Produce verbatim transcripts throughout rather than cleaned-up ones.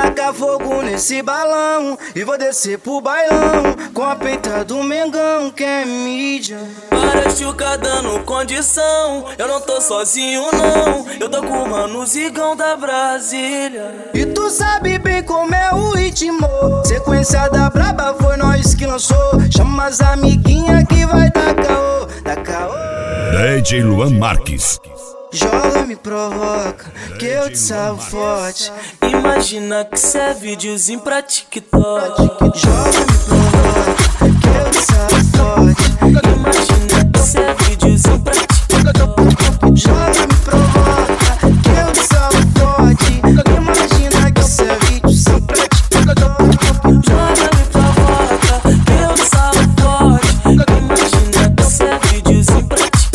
tacar fogo nesse balão e vou descer pro bailão com a peita do Mengão, que é mídia. Para chuca dando condição, eu não tô sozinho não, eu tô com o mano Zigão da Brasília. E tu sabe bem como é o ritmo, sequência da braba foi nós que lançou. Chama as amiguinhas que vai dar caô, dar caô. D J Luan Marques. Joga, me provoca, que eu te salvo forte. Imagina que cê é videozinho pra TikTok. Joga, me provoca, que eu te salvo forte. Imagina que cê é videozinho pra TikTok. Joga, me provoca, que eu te salvo forte. Imagina que cê é videozinho pra TikTok. Joga, me provoca, que eu te salvo forte. Imagina que cê é videozinho pra TikTok.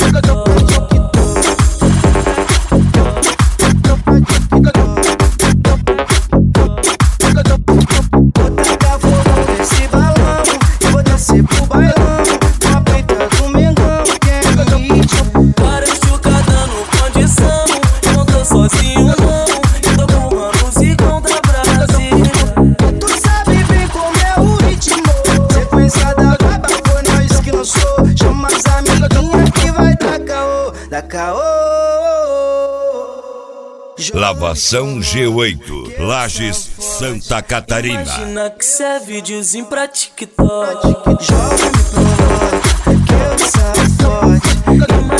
Vou tacar fogo nesse balão e vou descer pro bailão com a peita do Mengão, que é mídia. Para chuca dando condição, eu não tô sozinho não, eu tô com o mano Zigão da Brasília. Tu sabe bem como é o ritmo, sequência da braba foi nós que lançou. Chama as amiguinhas que vai dar caô, dar caô. Lavação G oito, Lages, Santa Catarina. Imagina que cê é videozinho pra TikTok. Joga, me provoca, que eu te salvo forte.